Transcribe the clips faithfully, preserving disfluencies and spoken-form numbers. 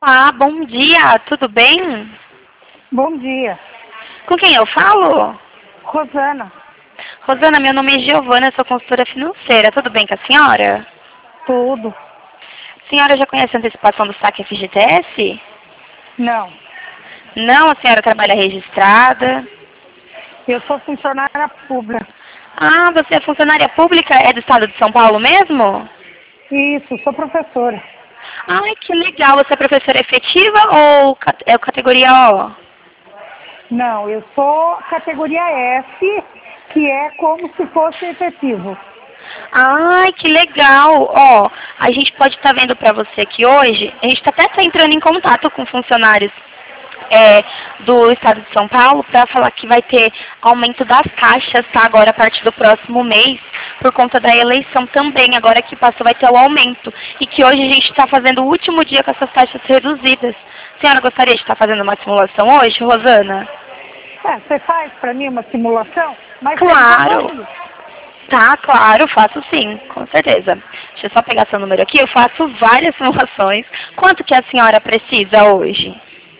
Olá, bom dia, tudo bem? Bom dia. Com quem eu falo? Rosana. Rosana, meu nome é Giovana, eu sou consultora financeira, tudo bem com a senhora? Tudo. A senhora já conhece a antecipação do saque F G T S? Não. Não, a senhora trabalha registrada? Eu sou funcionária pública. Ah, você é funcionária pública? É do estado de São Paulo mesmo? Isso, sou professora. Ai, que legal. Você é professora efetiva ou cat- é categoria O? Não, eu sou categoria S, que é como se fosse efetivo. Ai, que legal. Ó, a gente pode estar vendo para você aqui hoje, a gente está até tá entrando em contato com funcionários é, do estado de São Paulo para falar que vai ter aumento das taxas, tá? Agora a partir do próximo mês, por conta da eleição também, agora que passou vai ter o aumento. E que hoje a gente está fazendo o último dia com essas taxas reduzidas. A senhora gostaria de estar fazendo uma simulação hoje, Rosana? É, você faz para mim uma simulação? Mas Claro. tem Tá, claro, faço sim, com certeza. Deixa eu só pegar seu número aqui, eu faço várias simulações. Quanto que a senhora precisa hoje?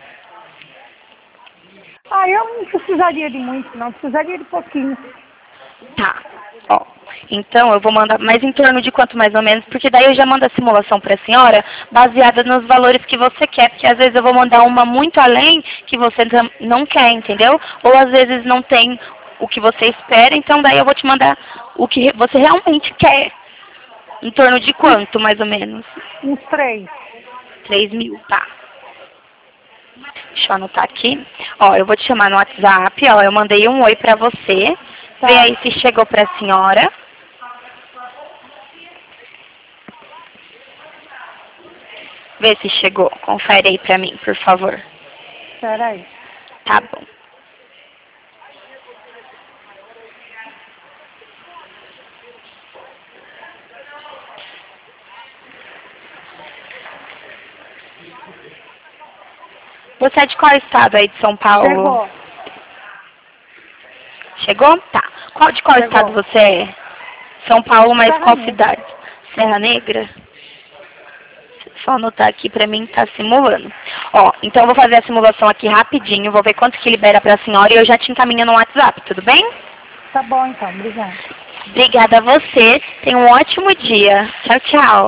Ah, eu não precisaria de muito, não. Precisaria de pouquinho. Tá, ó. Então eu vou mandar mais em torno de quanto mais ou menos, porque daí eu já mando a simulação para a senhora baseada nos valores que você quer, porque às vezes eu vou mandar uma muito além que você tam- não quer, entendeu? Ou às vezes não tem o que você espera, então daí eu vou te mandar o que re- você realmente quer. Em torno de quanto, mais ou menos? Uns três. Três mil, tá. Deixa eu anotar aqui. Ó, eu vou te chamar no WhatsApp, ó, eu mandei um oi pra você. Tá. Vê aí se chegou pra senhora. Vê se chegou. Confere aí pra mim, por favor. Espera aí. Tá bom. Você é de qual estado aí de São Paulo? Chegou. Chegou? Tá. Qual, de qual Chegou. estado você é? São Paulo, mas Serra qual Negra. cidade? Serra Negra? Só anotar aqui pra mim tá simulando. Ó, então eu vou fazer a simulação aqui rapidinho, vou ver quanto que libera pra senhora e eu já te encaminho no WhatsApp, tudo bem? Tá bom, então. Obrigada. Obrigada a você. Tenha um ótimo dia. Tchau, tchau.